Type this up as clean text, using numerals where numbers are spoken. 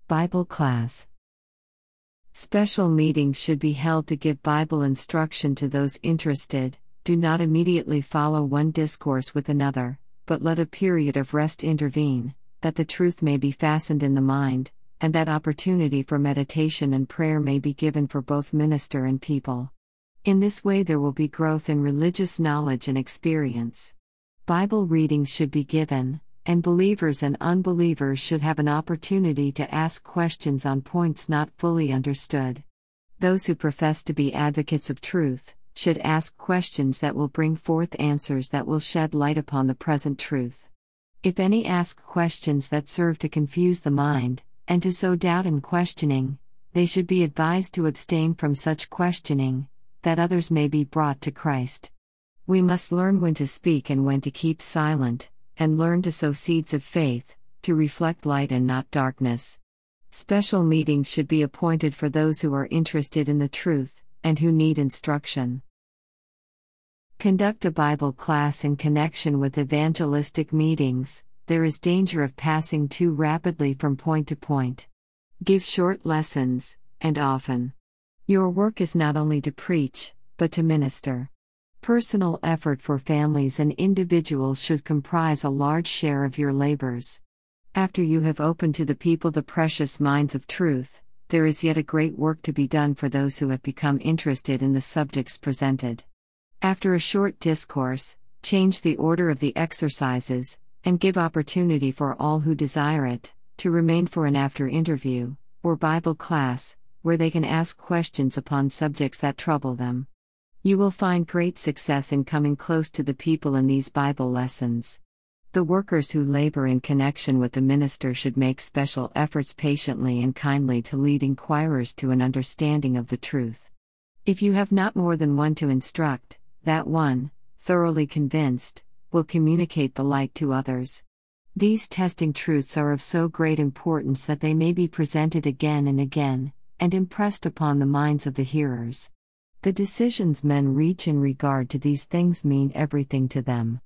Bible class. Special meetings should be held to give Bible instruction to those interested. Do not immediately follow one discourse with another, but let a period of rest intervene, that the truth may be fastened in the mind, and that opportunity for meditation and prayer may be given for both minister and people. In this way there will be growth in religious knowledge and experience. Bible readings should be given, and believers and unbelievers should have an opportunity to ask questions on points not fully understood. Those who profess to be advocates of truth should ask questions that will bring forth answers that will shed light upon the present truth. If any ask questions that serve to confuse the mind, and to sow doubt and questioning, they should be advised to abstain from such questioning, that others may be brought to Christ. We must learn when to speak and when to keep silent, and learn to sow seeds of faith, to reflect light and not darkness. Special meetings should be appointed for those who are interested in the truth, and who need instruction. Conduct a Bible class in connection with evangelistic meetings. There is danger of passing too rapidly from point to point. Give short lessons, and often. Your work is not only to preach, but to minister. Personal effort for families and individuals should comprise a large share of your labors. After you have opened to the people the precious mines of truth, there is yet a great work to be done for those who have become interested in the subjects presented. After a short discourse, change the order of the exercises, and give opportunity for all who desire it, to remain for an after interview, or Bible class, where they can ask questions upon subjects that trouble them. You will find great success in coming close to the people in these Bible lessons. The workers who labor in connection with the minister should make special efforts patiently and kindly to lead inquirers to an understanding of the truth. If you have not more than one to instruct, that one, thoroughly convinced, will communicate the light to others. These testing truths are of so great importance that they may be presented again and again, and impressed upon the minds of the hearers. The decisions men reach in regard to these things mean everything to them.